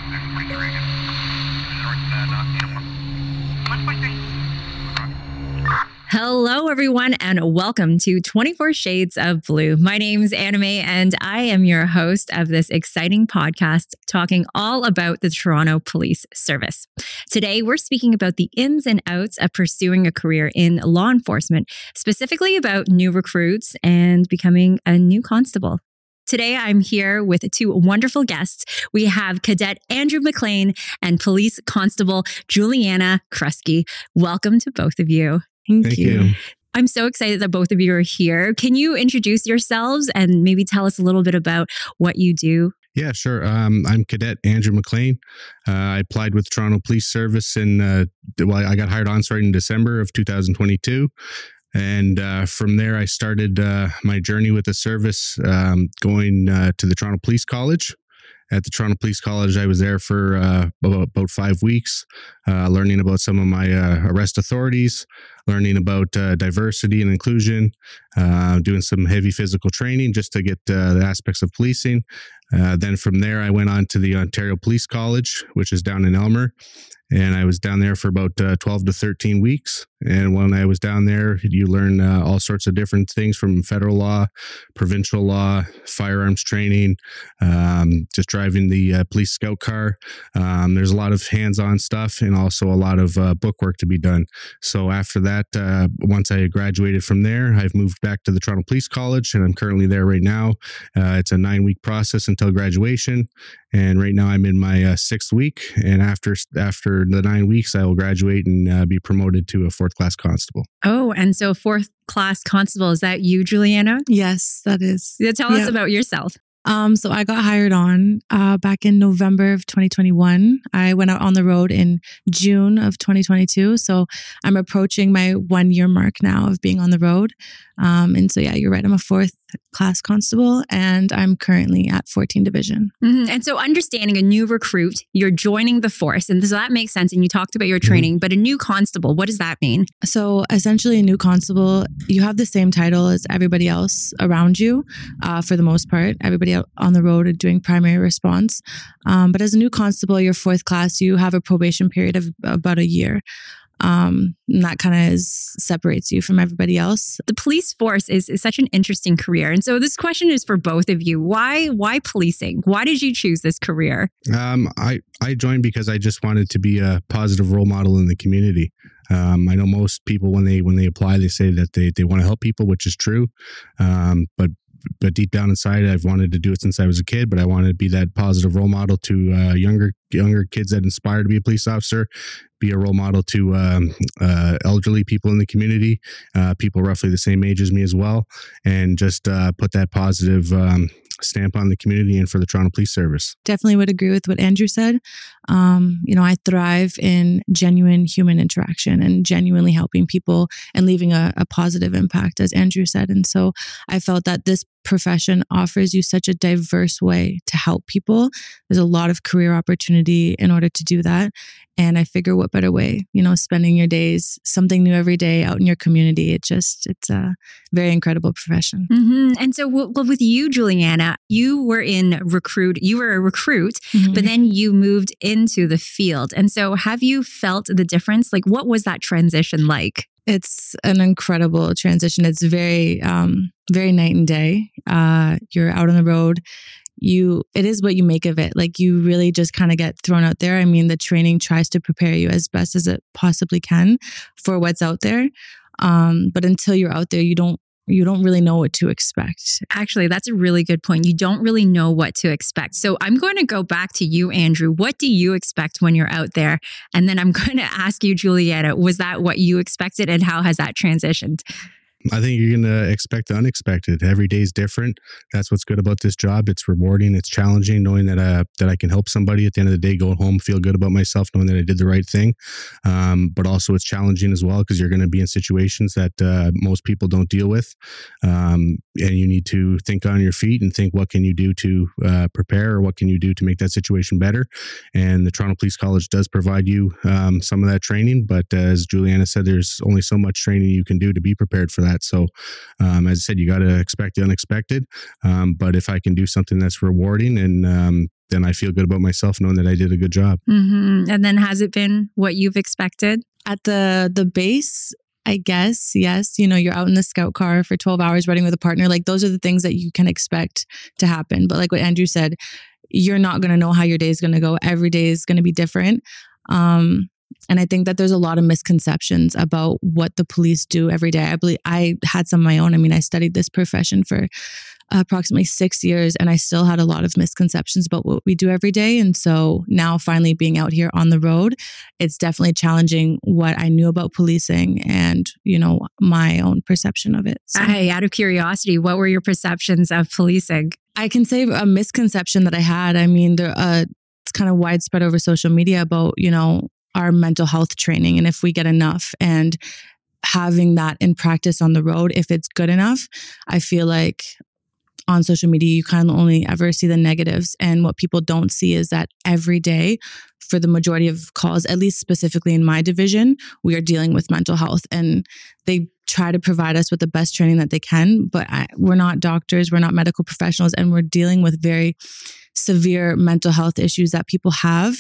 Hello, everyone, and welcome to 24 Shades of Blue. My name's Anime, and I am your host of this exciting podcast talking all about the Toronto Police Service. Today, we're speaking about the ins and outs of pursuing a career in law enforcement, specifically about new recruits and becoming a new constable. Today, I'm here with two wonderful guests. We have Cadet Andrew McLean and Police Constable Juliana Krusky. Welcome to both of you. Thank you. I'm so excited that both of you are here. Can you introduce yourselves and maybe tell us a little bit about what you do? Yeah, sure. I'm Cadet Andrew McLean. I applied with Toronto Police Service I got hired on starting in December of 2022. And from there, I started my journey with the service, going to the Toronto Police College. At the Toronto Police College, I was there for about 5 weeks, learning about some of my arrest authorities, learning about diversity and inclusion, doing some heavy physical training just to get the aspects of policing. Then from there, I went on to the Ontario Police College, which is down in Elmer. And I was down there for about 12 to 13 weeks. And when I was down there, you learn all sorts of different things from federal law, provincial law, firearms training, just driving the police scout car. There's a lot of hands-on stuff and also a lot of bookwork to be done. So after that, once I graduated from there, I've moved back to the Toronto Police College, and I'm currently there right now. It's a 9-week process until graduation. And right now I'm in my 6th week. And after the 9 weeks, I will graduate and be promoted to a 4th class constable. Oh, and so 4th class constable, is that you, Juliana? Yes, that is. Tell us about yourself. So I got hired on back in November of 2021. I went out on the road in June of 2022. So I'm approaching my 1-year mark now of being on the road. And so, yeah, you're right. I'm a 4th class constable and I'm currently at 14 Division. Mm-hmm. And so understanding a new recruit, you're joining the force. And so that makes sense. And you talked about your training, but a new constable, what does that mean? So essentially a new constable, you have the same title as everybody else around you for the most part. Everybody out on the road are doing primary response. But as a new constable, you're 4th class, you have a probation period of about a year. And that kind of separates you from everybody else. The police force is such an interesting career. And so this question is for both of you. Why policing? Why did you choose this career? I joined because I just wanted to be a positive role model in the community. I know most people when they apply, they say that they want to help people, which is true. But deep down inside, I've wanted to do it since I was a kid, but I wanted to be that positive role model to younger kids that aspire to be a police officer, be a role model to elderly people in the community, people roughly the same age as me as well, and just put that positive stamp on the community and for the Toronto Police Service. Definitely would agree with what Andrew said. I thrive in genuine human interaction and genuinely helping people and leaving a positive impact, as Andrew said. And so I felt that this profession offers you such a diverse way to help people. There's a lot of career opportunity in order to do that. And I figure what better way, spending your days, something new every day out in your community. It's a very incredible profession. Mm-hmm. And so with you, Juliana, you were a recruit, mm-hmm. but then you moved into the field. And so have you felt the difference? Like, what was that transition like? It's an incredible transition. It's very, very night and day. You're out on the road. It is what you make of it. Like, you really just kind of get thrown out there. I mean, the training tries to prepare you as best as it possibly can for what's out there. But until you're out there, you don't really know what to expect. Actually, that's a really good point. You don't really know what to expect. So I'm going to go back to you, Andrew. What do you expect when you're out there? And then I'm going to ask you, Juliana, was that what you expected and how has that transitioned? I think you're going to expect the unexpected. Every day is different. That's what's good about this job. It's rewarding. It's challenging, knowing that I can help somebody at the end of the day, go home, feel good about myself, knowing that I did the right thing. But also it's challenging as well because you're going to be in situations that most people don't deal with. And you need to think on your feet and think, what can you do to prepare, or what can you do to make that situation better? And the Toronto Police College does provide you some of that training. But as Juliana said, there's only so much training you can do to be prepared for that. So as I said, you got to expect the unexpected. But if I can do something that's rewarding and then I feel good about myself knowing that I did a good job. Mm-hmm. And then has it been what you've expected? At the base, I guess, yes. You're out in the scout car for 12 hours riding with a partner. Like those are the things that you can expect to happen. But like what Andrew said, you're not going to know how your day is going to go. Every day is going to be different. And I think that there's a lot of misconceptions about what the police do every day. I believe I had some of my own. I mean, I studied this profession for approximately 6 years, and I still had a lot of misconceptions about what we do every day. And so now finally being out here on the road, it's definitely challenging what I knew about policing and, my own perception of it. So. Hey, out of curiosity, what were your perceptions of policing? I can say a misconception that I had. I mean, it's kind of widespread over social media about, our mental health training and if we get enough, and having that in practice on the road, if it's good enough. I feel like on social media, you kind of only ever see the negatives. And what people don't see is that every day for the majority of calls, at least specifically in my division, we are dealing with mental health, and they try to provide us with the best training that they can. But we're not doctors, we're not medical professionals, and we're dealing with very severe mental health issues that people have.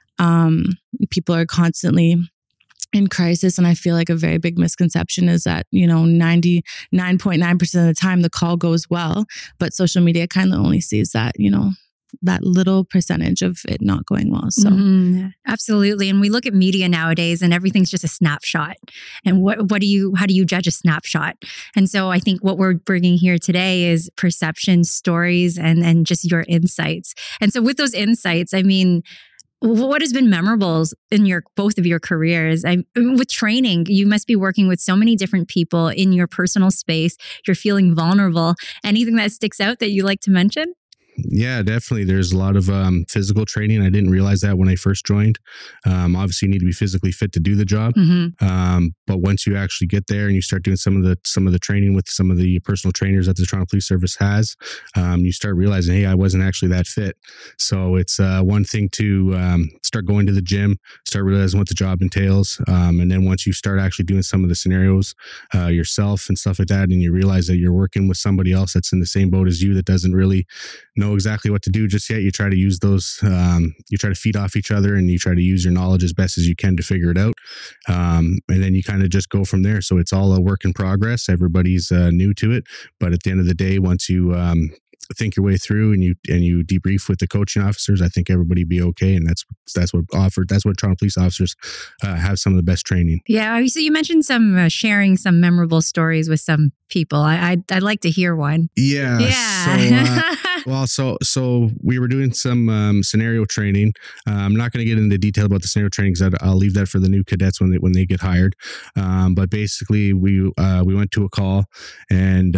People are constantly in crisis. And I feel like a very big misconception is that, 99.9% of the time the call goes well, but social media kind of only sees that, that little percentage of it not going well. So absolutely. And we look at media nowadays and everything's just a snapshot. And how do you judge a snapshot? And so I think what we're bringing here today is perception, stories, and just your insights. And so with those insights, I mean, what has been memorable in both of your careers? With training, you must be working with so many different people in your personal space. You're feeling vulnerable. Anything that sticks out that you like to mention? Yeah, definitely. There's a lot of physical training. I didn't realize that when I first joined. Obviously, you need to be physically fit to do the job. Mm-hmm. But once you actually get there and you start doing some of the training with some of the personal trainers that the Toronto Police Service has, you start realizing, hey, I wasn't actually that fit. So it's one thing to start going to the gym, start realizing what the job entails, and then once you start actually doing some of the scenarios yourself and stuff like that, and you realize that you're working with somebody else that's in the same boat as you that doesn't really know exactly what to do just yet, you try to use those, you try to feed off each other, and you try to use your knowledge as best as you can to figure it out. And then you kind of just go from there. So it's all a work in progress. Everybody's new to it. But at the end of the day, once you think your way through and you debrief with the coaching officers, I think everybody be okay. And that's what Toronto police officers have some of the best training. Yeah. So you mentioned some sharing some memorable stories with some people. I'd like to hear one. Yeah. So we were doing some scenario training. I'm not going to get into detail about the scenario training because I'll leave that for the new cadets when they get hired. But basically, we went to a call, and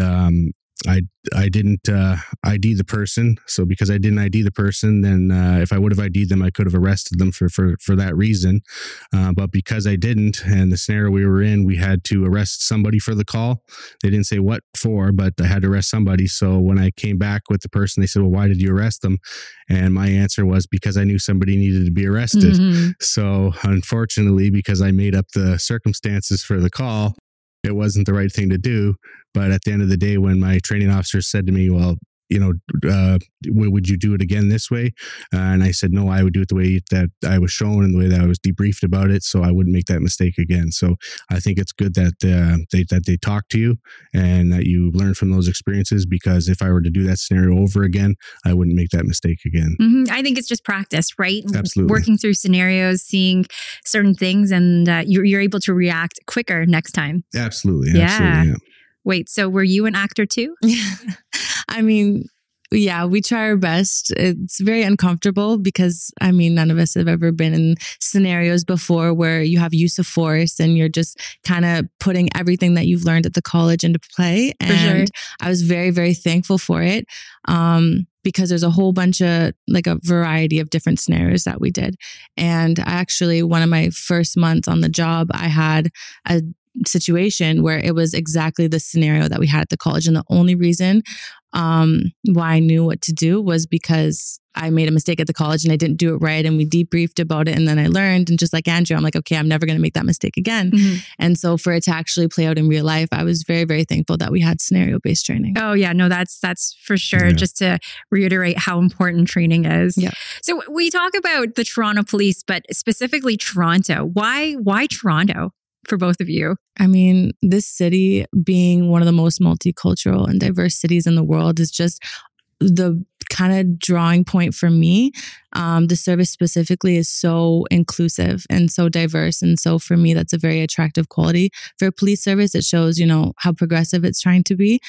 I didn't ID the person. So because I didn't ID the person, then if I would have ID'd them, I could have arrested them for that reason. But because I didn't, and the scenario we were in, we had to arrest somebody for the call. They didn't say what for, but I had to arrest somebody. So when I came back with the person, they said, well, why did you arrest them? And my answer was because I knew somebody needed to be arrested. Mm-hmm. So unfortunately, because I made up the circumstances for the call, it wasn't the right thing to do. But at the end of the day, when my training officer said to me, well, would you do it again this way? And I said, no, I would do it the way that I was shown and the way that I was debriefed about it, so I wouldn't make that mistake again. So I think it's good that they talk to you and that you learn from those experiences, because if I were to do that scenario over again, I wouldn't make that mistake again. Mm-hmm. I think it's just practice, right? Absolutely. Working through scenarios, seeing certain things, and you're able to react quicker next time. Absolutely. Yeah. Wait, so were you an actor too? I mean, yeah, we try our best. It's very uncomfortable because, I mean, none of us have ever been in scenarios before where you have use of force and you're just kind of putting everything that you've learned at the college into play. And sure. I was very, very thankful for it. Because there's a whole bunch of a variety of different scenarios that we did. And actually, one of my first months on the job, I had a situation where it was exactly the scenario that we had at the college. And the only reason why I knew what to do was because I made a mistake at the college and I didn't do it right. And we debriefed about it. And then I learned. And just like Andrew, I'm like, okay, I'm never going to make that mistake again. Mm-hmm. And so for it to actually play out in real life, I was very, very thankful that we had scenario-based training. Oh yeah, no, that's for sure. Yeah. Just to reiterate how important training is. Yeah. So we talk about the Toronto Police, but specifically Toronto. Why Toronto? For both of you? I mean, this city being one of the most multicultural and diverse cities in the world is just the kind of drawing point for me. The service specifically is so inclusive and so diverse. And so for me, that's a very attractive quality. For a police service, it shows, you know, how progressive it's trying to be.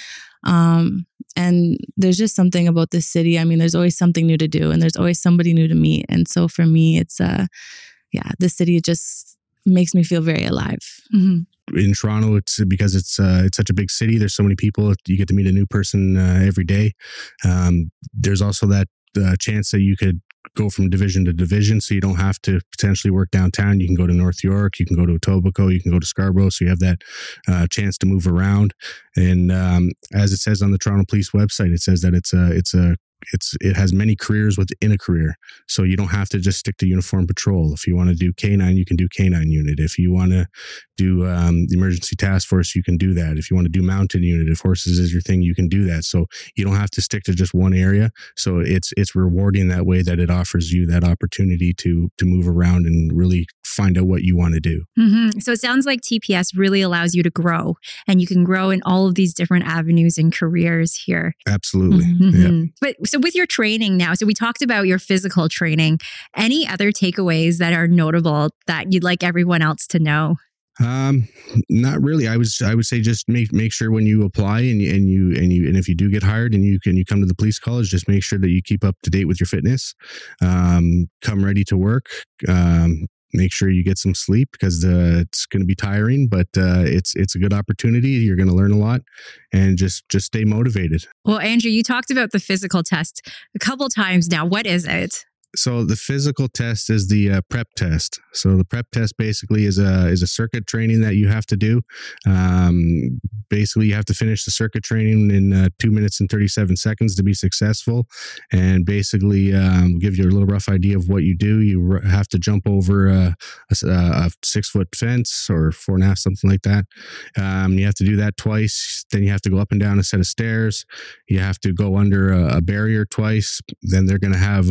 And there's just something about this city. I mean, there's always something new to do and there's always somebody new to meet. And so for me, it's, this city just makes me feel very alive. Mm-hmm. In Toronto, it's because it's such a big city. There's so many people. You get to meet a new person every day. There's also that chance that you could go from division to division, so you don't have to potentially work downtown. You can go to North York, you can go to Etobicoke, you can go to Scarborough, so you have that chance to move around. And as it says on the Toronto Police website, it says that it has many careers within a career. So you don't have to just stick to uniform patrol. If you want to do K9, you can do K9 unit. If you want to do the emergency task force, you can do that. If you want to do mounted unit, if horses is your thing, you can do that. So you don't have to stick to just one area. So it's rewarding that way, that it offers you that opportunity to move around and really find out what you want to do. Mm-hmm. So it sounds like TPS really allows you to grow, and you can grow in all of these different avenues and careers here. Absolutely. Mm-hmm. Yeah. But so with your training now, so we talked about your physical training. Any other takeaways that are notable that you'd like everyone else to know? Not really. I would say just make sure when you apply and if you do get hired and you come to the police college, just make sure that you keep up to date with your fitness. Come ready to work. Make sure you get some sleep because it's going to be tiring, but it's a good opportunity. You're going to learn a lot, and just stay motivated. Well, Andrew, you talked about the physical test a couple times now. What is it? So the physical test is the prep test. So the prep test basically is a circuit training that you have to do. Basically, you have to finish the circuit training in 2 minutes and 37 seconds to be successful. And basically, give you a little rough idea of what you do. You have to jump over a 6-foot fence or 4.5, something like that. You have to do that twice. Then you have to go up and down a set of stairs. You have to go under a barrier twice. Then they're going to have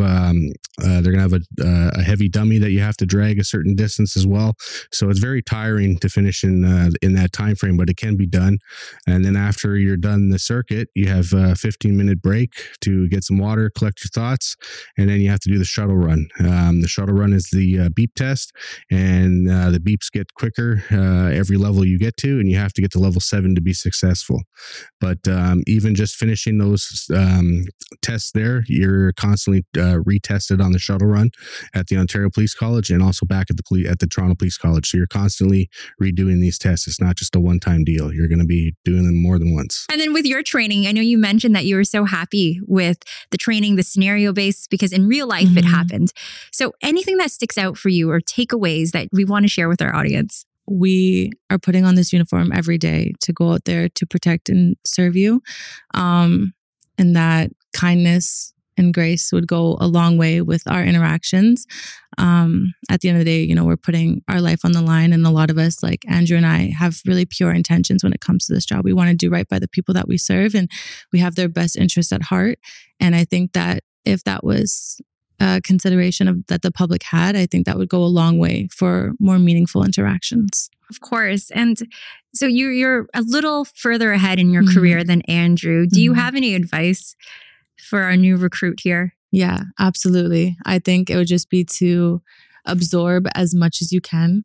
a heavy dummy that you have to drag a certain distance as well. So it's very tiring to finish in that time frame, but it can be done. And then after you're done the circuit, you have a 15-minute break to get some water, collect your thoughts, and then you have to do the shuttle run. The shuttle run is the beep test, and the beeps get quicker every level you get to, and you have to get to level 7 to be successful. But even just finishing those tests there, you're constantly retested on the shuttle run at the Ontario Police College and also back at the Toronto Police College. So you're constantly redoing these tests. It's not just a one-time deal. You're going to be doing them more than once. And then with your training, I know you mentioned that you were so happy with the training, the scenario-based, because in real life it happened. So anything that sticks out for you or takeaways that we want to share with our audience? We are putting on this uniform every day to go out there to protect and serve you. And that kindness and grace would go a long way with our interactions. At the end of the day, you know, we're putting our life on the line, and a lot of us, like Andrew and I, have really pure intentions when it comes to this job. We want to do right by the people that we serve, and we have their best interests at heart. And I think that if that was a consideration that the public had, I think that would go a long way for more meaningful interactions. Of course. And so you're a little further ahead in your career than Andrew. Do you have any advice for our new recruit here? Yeah, absolutely. I think it would just be to absorb as much as you can,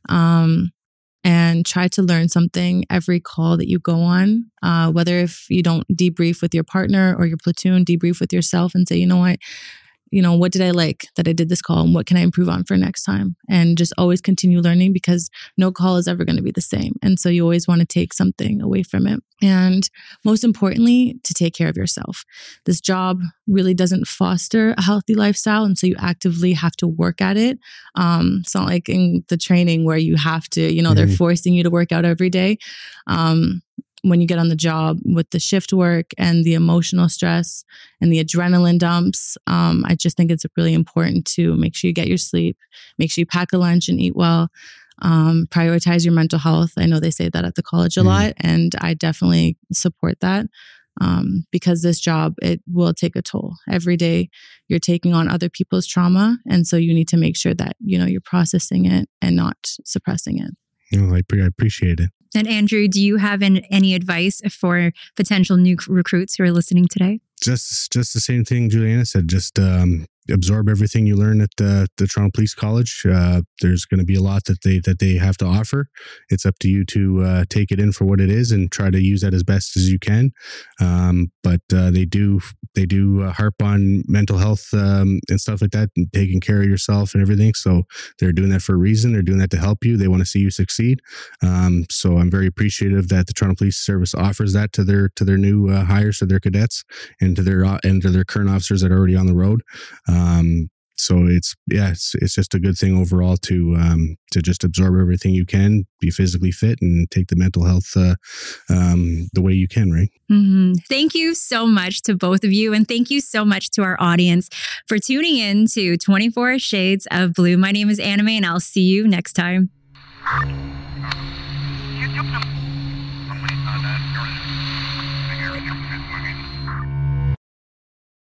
and try to learn something every call that you go on. Whether if you don't debrief with your partner or your platoon, debrief with yourself and say, you know what, what did I like that I did this call and what can I improve on for next time? And just always continue learning, because no call is ever going to be the same. And so you always want to take something away from it. And most importantly, to take care of yourself. This job really doesn't foster a healthy lifestyle. And so you actively have to work at it. It's not like in the training where you have to, they're forcing you to work out every day. When you get on the job with the shift work and the emotional stress and the adrenaline dumps, I just think it's really important to make sure you get your sleep, make sure you pack a lunch and eat well, prioritize your mental health. I know they say that at the college a lot, and I definitely support that. Because this job, it will take a toll. Every day you're taking on other people's trauma. And so you need to make sure that, you're processing it and not suppressing it. I appreciate it. And Andrew, do you have any advice for potential new recruits who are listening today? Just the same thing Juliana said. Just absorb everything you learn at the Toronto Police College. There's going to be a lot that they have to offer. It's up to you to take it in for what it is and try to use that as best as you can. But they do harp on mental health and stuff like that, and taking care of yourself and everything. So they're doing that for a reason. They're doing that to help you. They want to see you succeed. So I'm very appreciative that the Toronto Police Service offers that to their new hires, to their cadets, and to their current officers that are already on the road. So it's just a good thing overall to just absorb everything you can, be physically fit, and take the mental health the way you can, right? Mm-hmm. Thank you so much to both of you. And thank you so much to our audience for tuning in to 24 Shades of Blue. My name is Anime, and I'll see you next time.